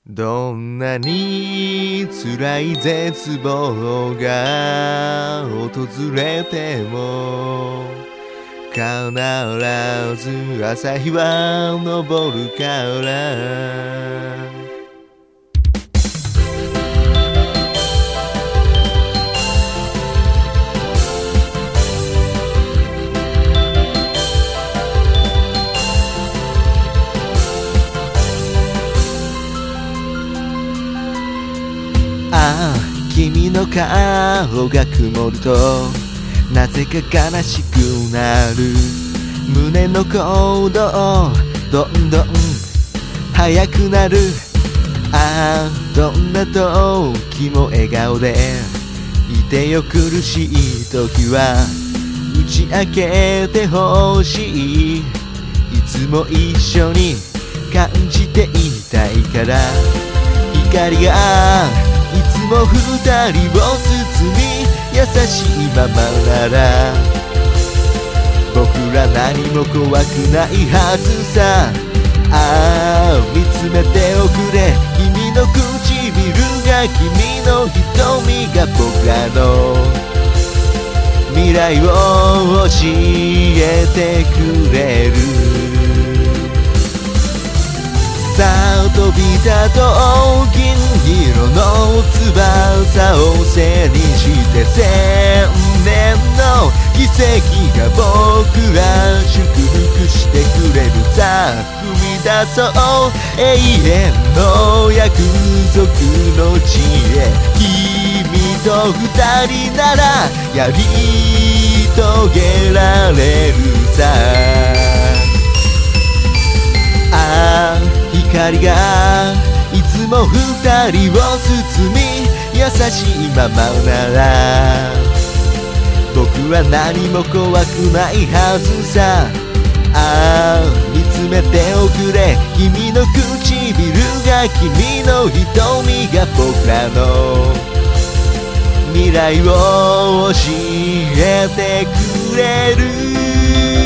どんなに辛い絶望が訪れても必ず朝日は昇るからああ君の顔が曇るとなぜか悲しくなる胸の鼓動どんどん速くなるああどんな時も笑顔でいてよ苦しい時は打ち明けてほしいいつも一緒に感じていたいから光がいつも二人を包み優しいままなら僕ら何も怖くないはずさああ見つめておくれ君の唇が君の瞳が僕らの未来を教えてくれるさあ飛び立とう銀色の翼を背にして千年の奇跡が僕ら祝福してくれるさ踏み出そう永遠の約束の地へ君と二人ならやり遂げられるさああ光がいつも二人を包み優しいままなら僕は何も怖くないはずさああ見つめておくれ君の唇が君の瞳が僕らの未来を教えてくれる